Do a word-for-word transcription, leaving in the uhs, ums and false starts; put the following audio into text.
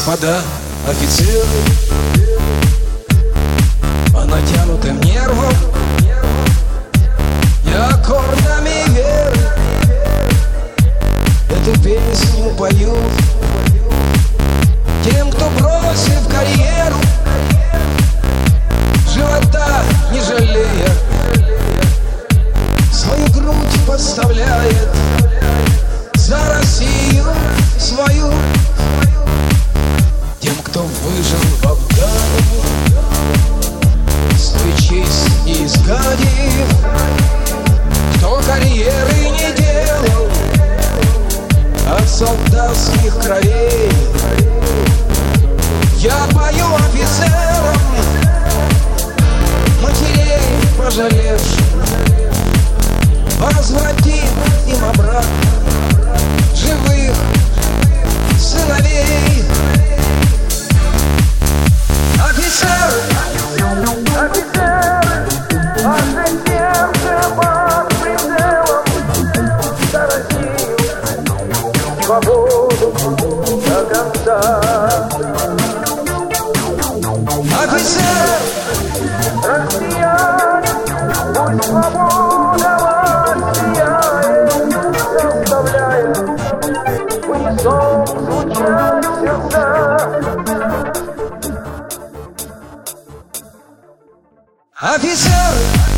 Господа офицеры, по натянутым нервам я аккордами веры эту песню пою тем, кто бросив карьеру, живота не жалея, свою грудь подставляет за Россию свою. Тем, кто выжил в Афгане, свою честь не изгадив, кто карьеры не делал от солдатских кровей, я пою офицерам, матерей пожалевшим, возвратим им обратно живых сыновей. Офицеры, офицеры, ваше сердце под прицелом, за Россию, свободу до конца. Офицеры, россияне, пусть свобода вас сияет, заставляя в унисон звучать сердца. Офицеры!